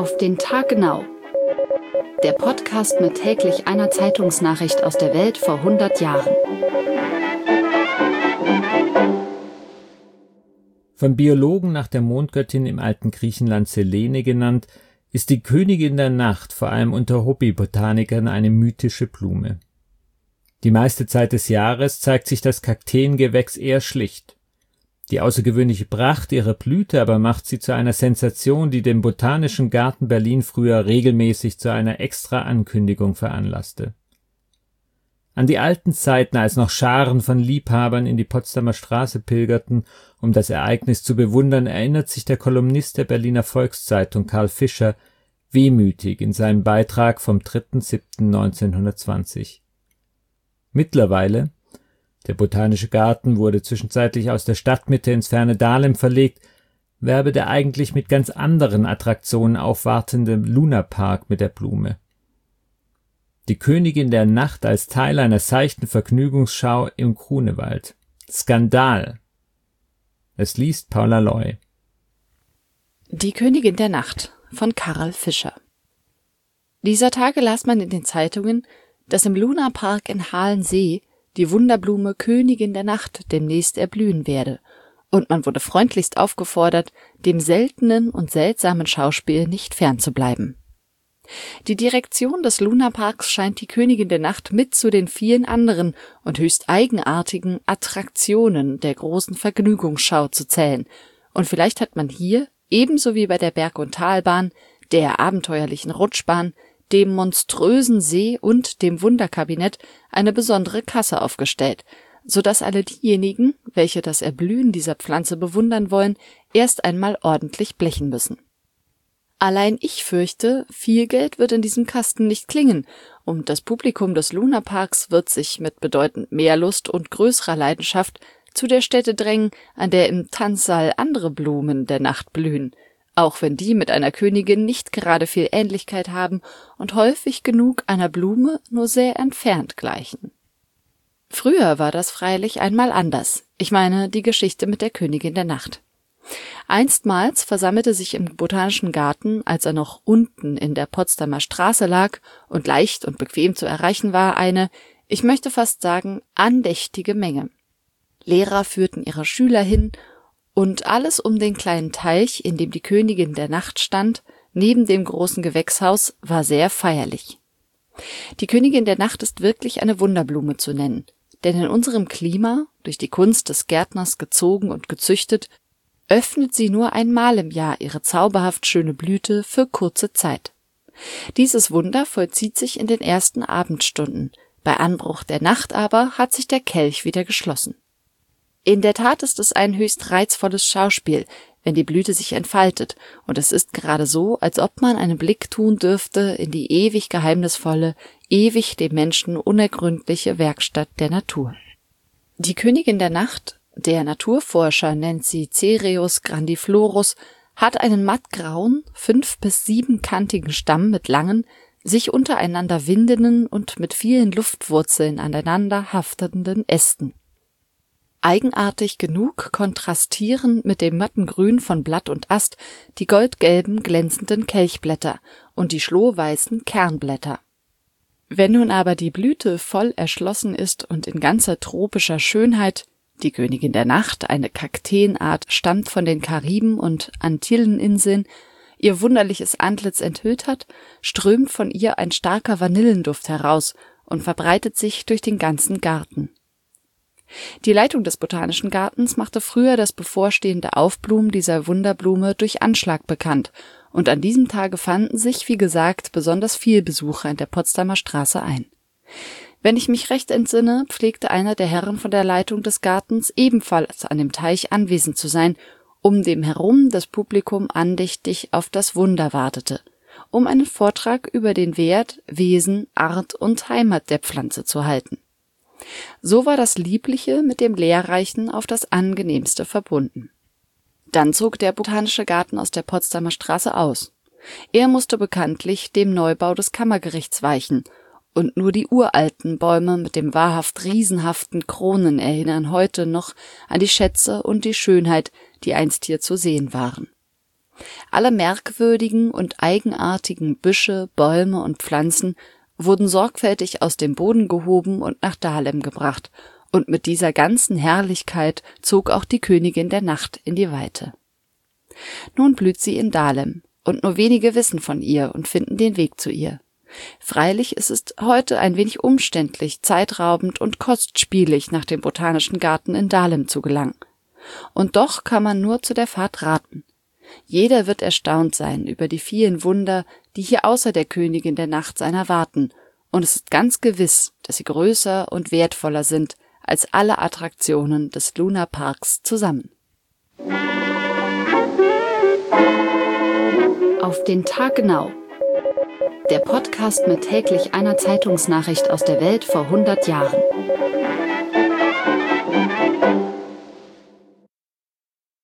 Auf den Tag genau. Der Podcast mit täglich einer Zeitungsnachricht aus der Welt vor 100 Jahren. Von Biologen nach der Mondgöttin im alten Griechenland Selene genannt, ist die Königin der Nacht vor allem unter Hobbybotanikern eine mythische Blume. Die meiste Zeit des Jahres zeigt sich das Kakteengewächs eher schlicht. Die außergewöhnliche Pracht ihrer Blüte aber macht sie zu einer Sensation, die den Botanischen Garten Berlin früher regelmäßig zu einer Extra-Ankündigung veranlasste. An die alten Zeiten, als noch Scharen von Liebhabern in die Potsdamer Straße pilgerten, um das Ereignis zu bewundern, erinnert sich der Kolumnist der Berliner Volkszeitung Karl Fischer wehmütig in seinem Beitrag vom 3.7.1920. Mittlerweile, der Botanische Garten wurde zwischenzeitlich aus der Stadtmitte ins ferne Dahlem verlegt, werbe der eigentlich mit ganz anderen Attraktionen aufwartende Lunapark mit der Blume. Die Königin der Nacht als Teil einer seichten Vergnügungsschau im Grunewald. Skandal! Es liest Paula Loy. Die Königin der Nacht von Karl Fischer. Dieser Tage las man in den Zeitungen, dass im Lunapark in Halensee die Wunderblume Königin der Nacht demnächst erblühen werde, und man wurde freundlichst aufgefordert, dem seltenen und seltsamen Schauspiel nicht fernzubleiben. Die Direktion des Lunaparks scheint die Königin der Nacht mit zu den vielen anderen und höchst eigenartigen Attraktionen der großen Vergnügungsschau zu zählen, und vielleicht hat man hier, ebenso wie bei der Berg- und Talbahn, der abenteuerlichen Rutschbahn, dem monströsen See und dem Wunderkabinett eine besondere Kasse aufgestellt, so dass alle diejenigen, welche das Erblühen dieser Pflanze bewundern wollen, erst einmal ordentlich blechen müssen. Allein ich fürchte, viel Geld wird in diesem Kasten nicht klingen, und das Publikum des Lunaparks wird sich mit bedeutend mehr Lust und größerer Leidenschaft zu der Stätte drängen, an der im Tanzsaal andere Blumen der Nacht blühen, auch wenn die mit einer Königin nicht gerade viel Ähnlichkeit haben und häufig genug einer Blume nur sehr entfernt gleichen. Früher war das freilich einmal anders, ich meine die Geschichte mit der Königin der Nacht. Einstmals versammelte sich im Botanischen Garten, als er noch unten in der Potsdamer Straße lag und leicht und bequem zu erreichen war, eine, ich möchte fast sagen, andächtige Menge. Lehrer führten ihre Schüler hin, und alles um den kleinen Teich, in dem die Königin der Nacht stand, neben dem großen Gewächshaus, war sehr feierlich. Die Königin der Nacht ist wirklich eine Wunderblume zu nennen, denn in unserem Klima, durch die Kunst des Gärtners gezogen und gezüchtet, öffnet sie nur einmal im Jahr ihre zauberhaft schöne Blüte für kurze Zeit. Dieses Wunder vollzieht sich in den ersten Abendstunden, bei Anbruch der Nacht aber hat sich der Kelch wieder geschlossen. In der Tat ist es ein höchst reizvolles Schauspiel, wenn die Blüte sich entfaltet, und es ist gerade so, als ob man einen Blick tun dürfte in die ewig geheimnisvolle, ewig dem Menschen unergründliche Werkstatt der Natur. Die Königin der Nacht, der Naturforscher nennt sie Cereus grandiflorus, hat einen mattgrauen, 5- bis 7-kantigen Stamm mit langen, sich untereinander windenden und mit vielen Luftwurzeln aneinander haftenden Ästen. Eigenartig genug kontrastieren mit dem matten Grün von Blatt und Ast die goldgelben glänzenden Kelchblätter und die schlohweißen Kernblätter. Wenn nun aber die Blüte voll erschlossen ist und in ganzer tropischer Schönheit, die Königin der Nacht, eine Kakteenart, stammt von den Kariben und Antilleninseln, ihr wunderliches Antlitz enthüllt hat, strömt von ihr ein starker Vanillenduft heraus und verbreitet sich durch den ganzen Garten. Die Leitung des Botanischen Gartens machte früher das bevorstehende Aufblumen dieser Wunderblume durch Anschlag bekannt, und an diesem Tage fanden sich, wie gesagt, besonders viel Besucher in der Potsdamer Straße ein. Wenn ich mich recht entsinne, pflegte einer der Herren von der Leitung des Gartens ebenfalls an dem Teich anwesend zu sein, um dem herum das Publikum andächtig auf das Wunder wartete, um einen Vortrag über den Wert, Wesen, Art und Heimat der Pflanze zu halten. So war das Liebliche mit dem Lehrreichen auf das Angenehmste verbunden. Dann zog der Botanische Garten aus der Potsdamer Straße aus. Er musste bekanntlich dem Neubau des Kammergerichts weichen, und nur die uralten Bäume mit dem wahrhaft riesenhaften Kronen erinnern heute noch an die Schätze und die Schönheit, die einst hier zu sehen waren. Alle merkwürdigen und eigenartigen Büsche, Bäume und Pflanzen wurden sorgfältig aus dem Boden gehoben und nach Dahlem gebracht, und mit dieser ganzen Herrlichkeit zog auch die Königin der Nacht in die Weite. Nun blüht sie in Dahlem, und nur wenige wissen von ihr und finden den Weg zu ihr. Freilich ist es heute ein wenig umständlich, zeitraubend und kostspielig nach dem Botanischen Garten in Dahlem zu gelangen. Und doch kann man nur zu der Fahrt raten. Jeder wird erstaunt sein über die vielen Wunder, die hier außer der Königin der Nacht seiner warten, und es ist ganz gewiss, dass sie größer und wertvoller sind als alle Attraktionen des Lunaparks zusammen. Auf den Tag genau. Der Podcast mit täglich einer Zeitungsnachricht aus der Welt vor 100 Jahren.